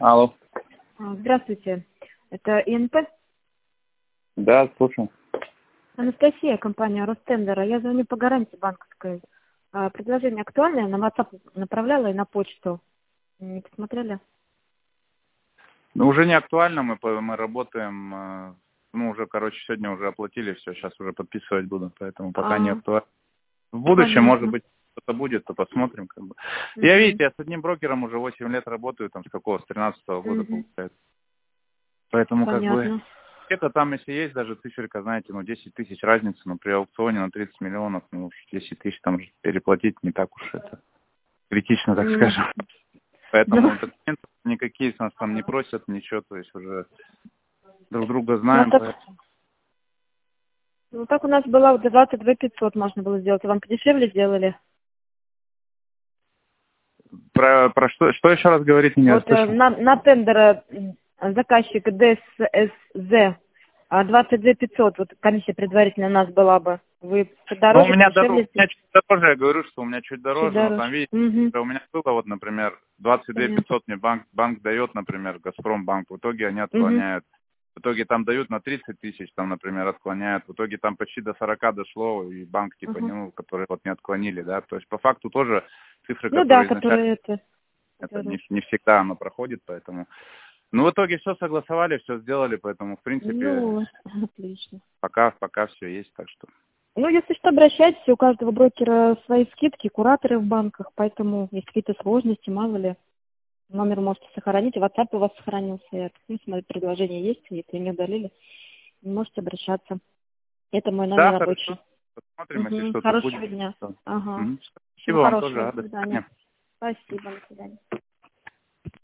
Алло. Здравствуйте. Это ИНП? Да, слушаю. Анастасия, компания Ростендера. Я звоню по гарантии банковской. Предложение актуальное. На WhatsApp направляла и на почту. Не посмотрели? Ну, уже не актуально, мы работаем, уже, сегодня уже оплатили все, сейчас уже подписывать буду, поэтому пока не актуально. В будущем, может быть, что-то будет, то посмотрим, как бы. Я, видите, я с одним брокером уже 8 лет работаю, там, с 13-го года, получается. Поэтому, Понятно. это там, если есть даже циферка, знаете, 10 тысяч разницы, но при аукционе на 30 миллионов, 10 тысяч там переплатить не так уж это критично, так скажем. Поэтому документов никакие нас там не просят, ничего, то есть уже друг друга знаем. Так у нас было 22 500 можно было сделать. Вам подешевле сделали? Про что еще раз говорите, не слышал? На тендер заказчик ДССЗ 22 500. Вот комиссия предварительно у нас была бы. Вы подороже, у меня подешевле? чуть дороже, я говорю, что у меня чуть дороже, но там, видите, у меня было, например, 22 500 мне банк дает, например, Газпромбанк, в итоге они отклоняют. В итоге там дают на 30 тысяч, там, например, отклоняют. В итоге там почти до 40 дошло, и банк, которые не отклонили, да. То есть по факту тоже цифры, которые изначально... Это не всегда оно проходит, поэтому... в итоге все согласовали, все сделали, поэтому, в принципе, отлично. Пока все есть, так что... Если что, обращайтесь, у каждого брокера свои скидки, кураторы в банках, поэтому есть какие-то сложности, мало ли. Номер можете сохранить, WhatsApp у вас сохранился, смотрите, предложение есть, если не удалили, можете обращаться. Это мой номер рабочий. Посмотрим, если что-то будет. Хорошего дня. Спасибо вам тоже. До свидания. Спасибо, до свидания.